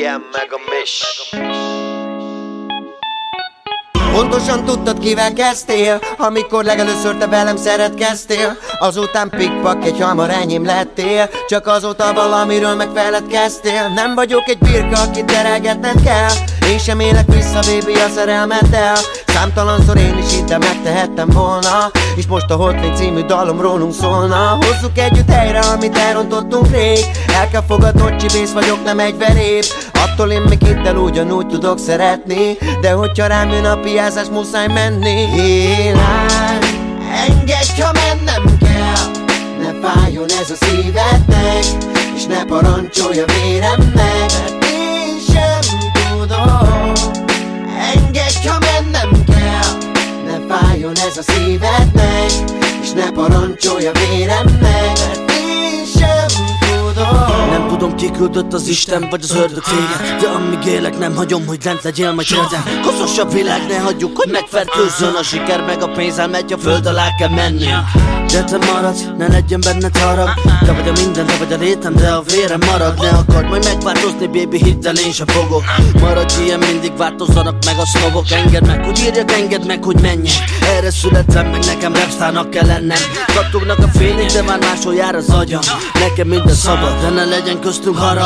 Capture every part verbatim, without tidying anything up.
Jam meg a Mish. Pontosan tudtad, kivel kezdtél, amikor legelőször te velem szeretkeztél. Azután pikpak, egy hamar enyém lettél, csak azóta valamiről megfeledkeztél. Nem vagyok egy birka, akit terelgetned kell, én sem élek vissza, baby, a szerelmeddel. Számtalanszor én is ide megtehettem volna, és most a Hotline című dalom rólunk szólna. Hozzuk együtt helyre, amit elrontottunk rég. El kell fogadnod, csibész vagyok, nem egy verép. Attól én még itt el ugyanúgy tudok szeretni, de hogyha rám jön a piázás, muszáj menni. Élány, engedj, ha mennem kell, ne fájjon ez a szívednek, és ne parancsolj a véremnek, mert én sem tudom. Engedj, ha mennem kell, ne fájjon ez a szívednek, és ne parancsolj a véremnek, mert én sem tudom. Nem tudom, ki küldött, az Isten vagy az ördög téged, de amíg élek nem hagyom, hogy lent legyél majd érden. Koszosabb világ, ne hagyjuk, hogy megfertőzzön a siker, meg a pénz elmegy, a föld alá kell mennünk. De te maradj, ne legyen benned harag, te vagy a minden, te vagy a létem, de a vérem marad. Ne akard majd megváltozni, baby, hidd el, én sem fogok. Maradj ilyen, mindig változzanak meg a sznobok. Engedd meg, hogy írjak, engedd meg, hogy menjek. Erre születtem, meg nekem rapsztárnak kell lennem. Kattognak a félig, de már máshol jár az agyam. Nekem minden szabad, de ne legyen köztünk harag.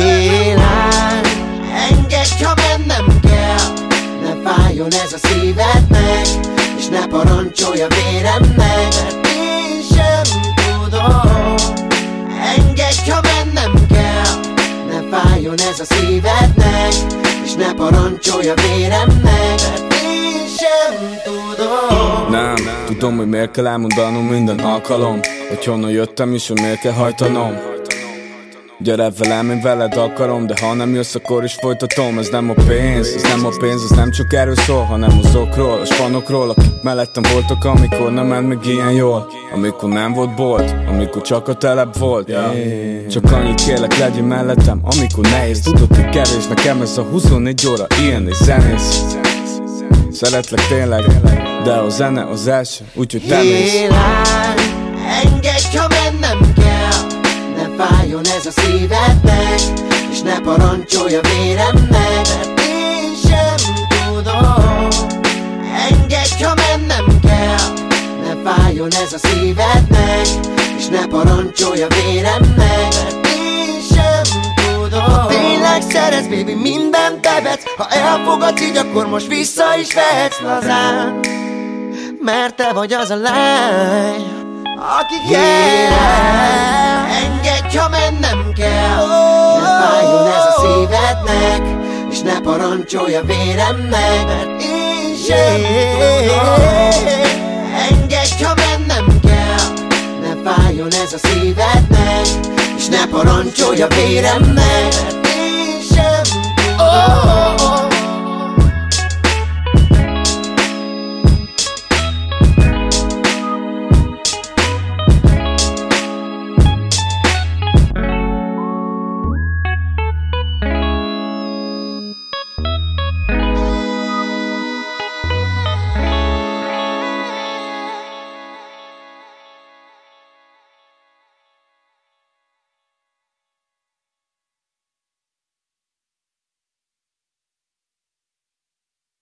Élány, engedj, ha mennem kell, ne fájjon ez a szívednek, és ne parancsolj a véremnek, mert én sem tudom. Engedj, ha mennem kell, ne fájjon ez a szívednek, és ne parancsolj a véremnek, mert én sem tudom. Nem, tudom, hogy miért kell elmondanom minden alkalom, hogy honnan jöttem és hogy miért kell hajtanom. Gyere velem, én veled akarom, de ha nem jössz, akkor is folytatom. Ez nem a pénz, ez nem a pénz, ez nem csak erről szól, hanem azokról, a spanokról, akik mellettem voltak, amikor nem ment meg ilyen jól. Amikor nem volt bolt, amikor csak a telep volt, yeah. Csak annyit kérlek, legyél mellettem, amikor nehéz. Tudod, hogy kevés nekem ez a huszonnégy óra, ilyen és zenész. Szeretlek tényleg, de a zene az első, úgyhogy te mész. Élány, engedj, ha mennem kell, ne fájjon ez a szívednek, és ne parancsolj a véremnek, mert én sem tudom. Engedj, ha mennem kell, ne fájjon ez a szívednek, és ne parancsolj a véremnek, mert én sem tudom. Ha tényleg szeretsz, baby, mindent tevetsz, ha elfogadsz így, akkor most vissza is vehetsz lazán, mert te vagy az a lány, aki kell. Engedj, ha mennem kell, ne fájjon ez a szívednek, és ne parancsolj a véremnek, mert én sem tudom. Engedj, ha mennem kell, ne fájjon ez a szívednek, és ne parancsolj a véremnek, mert én sem tudom.